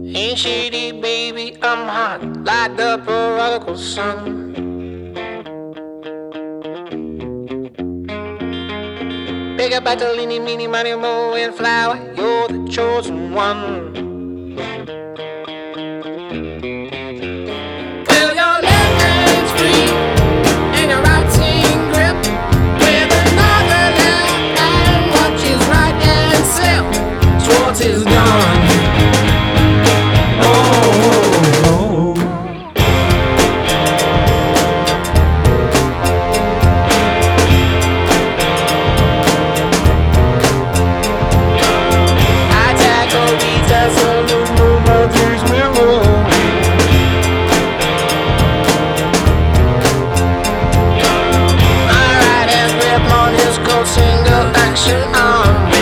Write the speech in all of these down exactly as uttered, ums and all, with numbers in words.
Ain't shady, baby, I'm hot like the prodigal son. Big up Bartolini, meeny, money, mo, and flower, you're the chosen one. Well, your left hand's free and your right hand grip with another left hand watches right and self. Swartz is gone. Single action on me.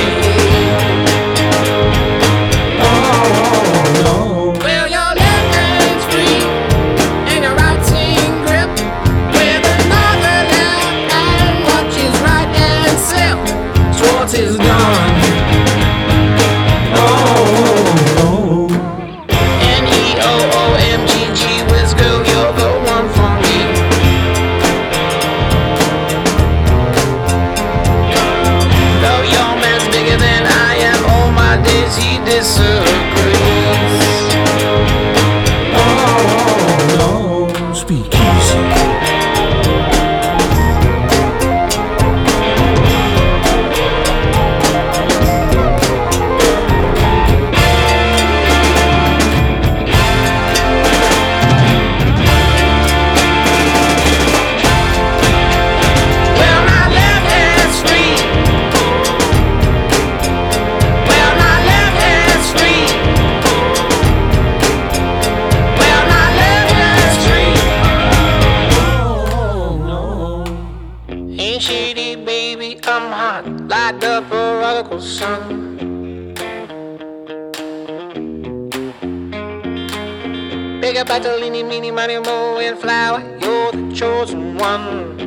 Oh, no. Well, your left hand's free and your right hand grip with another left hand watches right and self. Swartz is gone. Oh, N E O O M G G Whiz girl, you're the one for me. He disagrees. Oh, no. Speak easy. Ain't shady, baby, I'm hot like the prodigal son. Big up Bartolini, meeny, money, mo, and flower, you're the chosen one.